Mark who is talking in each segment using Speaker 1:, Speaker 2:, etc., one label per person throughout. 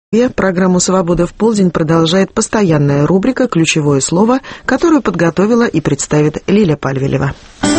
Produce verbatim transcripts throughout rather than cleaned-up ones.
Speaker 1: Программу «Свобода в полдень» продолжает постоянная рубрика «Ключевое слово», которую подготовила и представит Лиля Пальвелева.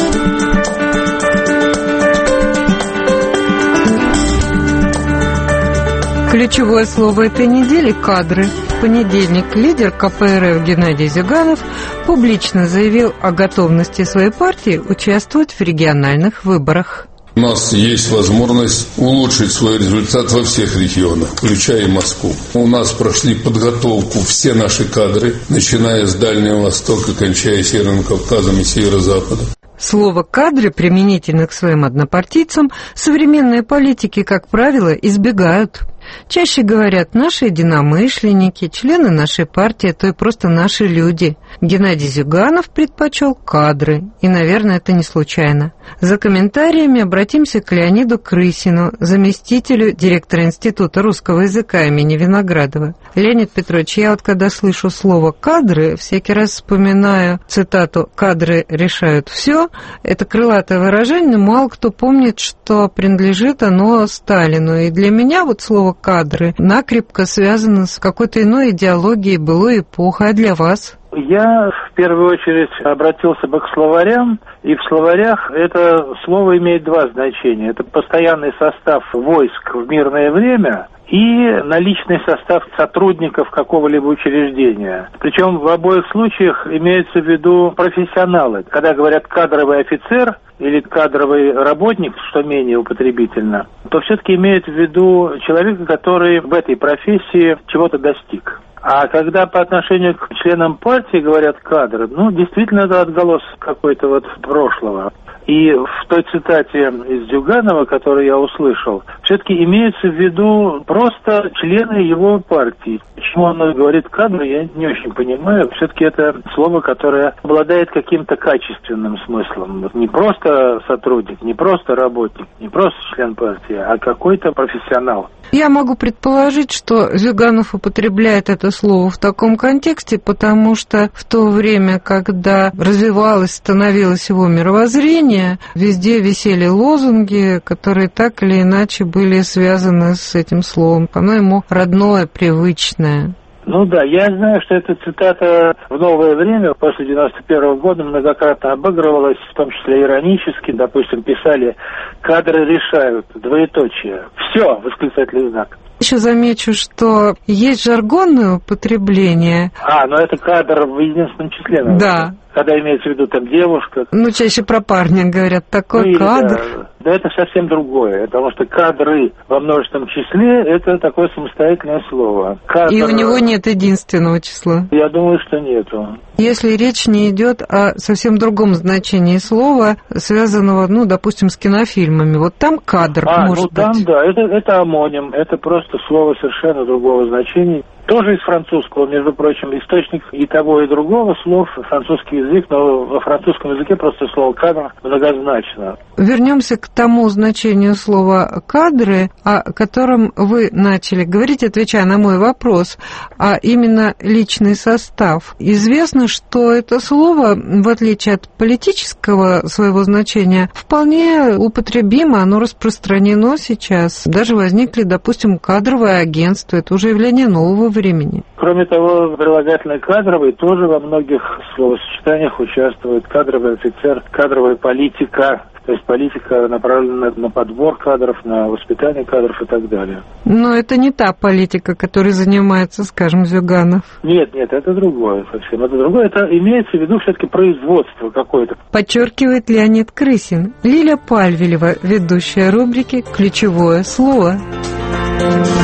Speaker 2: Ключевое слово этой недели – кадры. В понедельник лидер ка пэ эр эф Геннадий Зюганов публично заявил о готовности своей партии участвовать в региональных выборах.
Speaker 3: У нас есть возможность улучшить свой результат во всех регионах, включая и Москву. У нас прошли подготовку все наши кадры, начиная с Дальнего Востока, кончая Северным Кавказом и Северо-Западом.
Speaker 2: Слово «кадры» применительно к своим однопартийцам современные политики, как правило, избегают. Чаще говорят «наши единомышленники», «члены нашей партии», а то и просто «наши люди». Геннадий Зюганов предпочел «кадры», и, наверное, это не случайно. За комментариями обратимся к Леониду Крысину, заместителю директора Института русского языка имени Виноградова. Леонид Петрович, я вот когда слышу слово «кадры», всякий раз вспоминаю цитату «кадры решают все». Это крылатое выражение, мало кто помнит, что принадлежит оно Сталину. И для меня вот слово «кадры» накрепко связано с какой-то иной идеологией былой эпохи. А для вас?
Speaker 4: Я в первую очередь обратился бы к словарям, и в словарях это слово имеет два значения. Это постоянный состав войск в мирное время и наличный состав сотрудников какого-либо учреждения. Причем в обоих случаях имеется в виду профессионалы. Когда говорят «кадровый офицер», или кадровый работник, что менее употребительно, то все-таки имеет в виду человека, который в этой профессии чего-то достиг. А когда по отношению к членам партии говорят «кадры», ну, действительно, это отголос какой-то вот прошлого. И в той цитате из Зюганова, которую я услышал, все-таки имеется в виду просто члены его партии. Почему он говорит «кадры», я не очень понимаю. Все-таки это слово, которое обладает каким-то качественным смыслом. Не просто сотрудник, не просто работник, не просто член партии, а какой-то профессионал.
Speaker 2: Я могу предположить, что Зюганов употребляет это слово в таком контексте, потому что в то время, когда развивалось, становилось его мировоззрение, везде висели лозунги, которые так или иначе были связаны с этим словом. Оно ему родное, привычное.
Speaker 4: Ну да, я знаю, что эта цитата в новое время, после девяносто первого года, многократно обыгрывалась, в том числе иронически. Допустим, писали «кадры решают», двоеточие. «Все», восклицательный знак.
Speaker 2: Еще замечу, что есть жаргонное употребление.
Speaker 4: А, но это кадр в единственном числе, наверное.
Speaker 2: Да.
Speaker 4: Когда имеется в виду там девушка.
Speaker 2: Ну, чаще про парня говорят, такой ну, кадр.
Speaker 4: Да, да, это совсем другое, потому что кадры во множественном числе – это такое самостоятельное слово. Кадр...
Speaker 2: И у него нет единственного числа.
Speaker 4: Я думаю, что нету.
Speaker 2: Если речь не идет о совсем другом значении слова, связанного, ну, допустим, с кинофильмами, вот там кадр
Speaker 4: а,
Speaker 2: может
Speaker 4: ну, там,
Speaker 2: быть.
Speaker 4: да, это, это амоним, это просто слово совершенно другого значения. Тоже из французского, между прочим, источник и того, и другого слов, французский язык, но во французском языке просто слово «кадр» многозначно.
Speaker 2: Вернемся к тому значению слова «кадры», о котором вы начали говорить, отвечая на мой вопрос, а именно личный состав. Известно, что это слово, в отличие от политического своего значения, вполне употребимо, оно распространено сейчас. Даже возникли, допустим, кадровые агентства, это уже явление нового времени.
Speaker 4: Кроме того, прилагательное «кадровый» тоже во многих словосочетаниях участвует. Кадровый офицер, кадровая политика. То есть политика направлена на подбор кадров, на воспитание кадров и так далее.
Speaker 2: Но это не та политика, которой занимается, скажем, Зюганов.
Speaker 4: Нет, нет, это другое совсем. Это другое. Это имеется в виду все-таки производство какое-то.
Speaker 2: Подчеркивает Леонид Крысин. Лиля Пальвелева, ведущая рубрики «Ключевое слово».